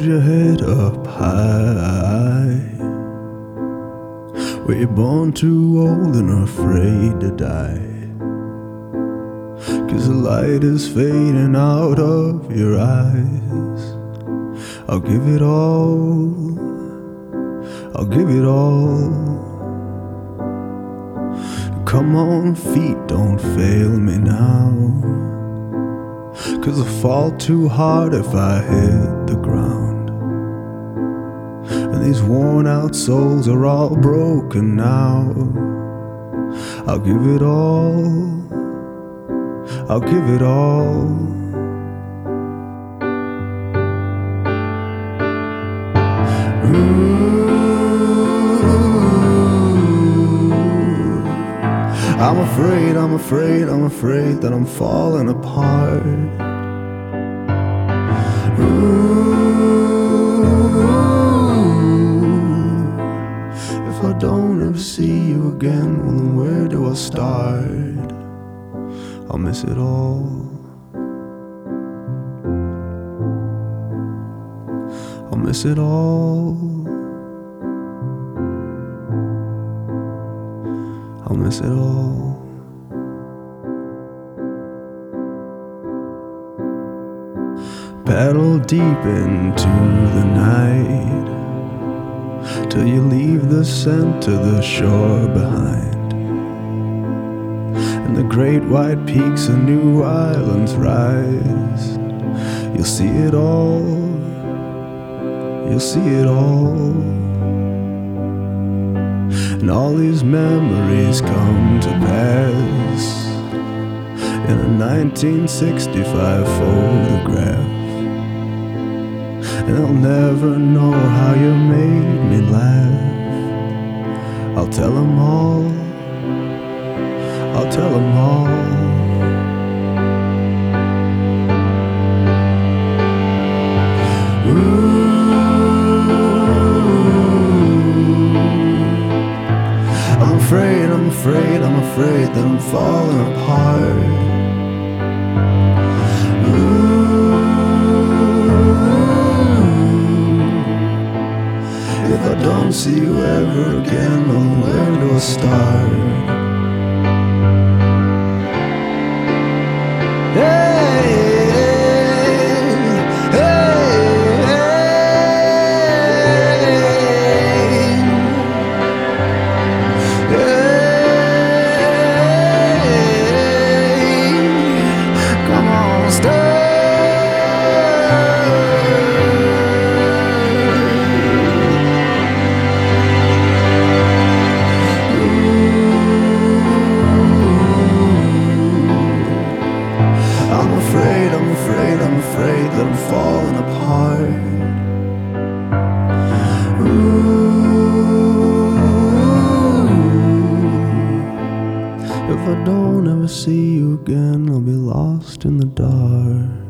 your head up high. Were you born too old and afraid to die? 'Cause the light is fading out of your eyes. I'll give it all, I'll give it all. Come on feet, don't fail me now, 'cause I'll fall too hard if I hit the ground. And these worn out souls are all broken now. I'll give it all, I'll give it all. I'm afraid, I'm afraid, I'm afraid that I'm falling apart. If I don't ever see you again, well then where do I start? I'll miss it all. I'll miss it all. I'll miss it all. Paddle deep into the night till you leave the scent of the shore behind, and the great white peaks of new islands rise. You'll see it all, you'll see it all. And all these memories come to pass in a 1965 photograph. And I'll never know how you made me laugh. I'll tell them all, I'll tell them all. I'm afraid, I'm afraid, I'm afraid that I'm falling apart. If I don't see you ever again, well, where do I start? I'm afraid that I'm falling apart. If I don't ever see you again, I'll be lost in the dark.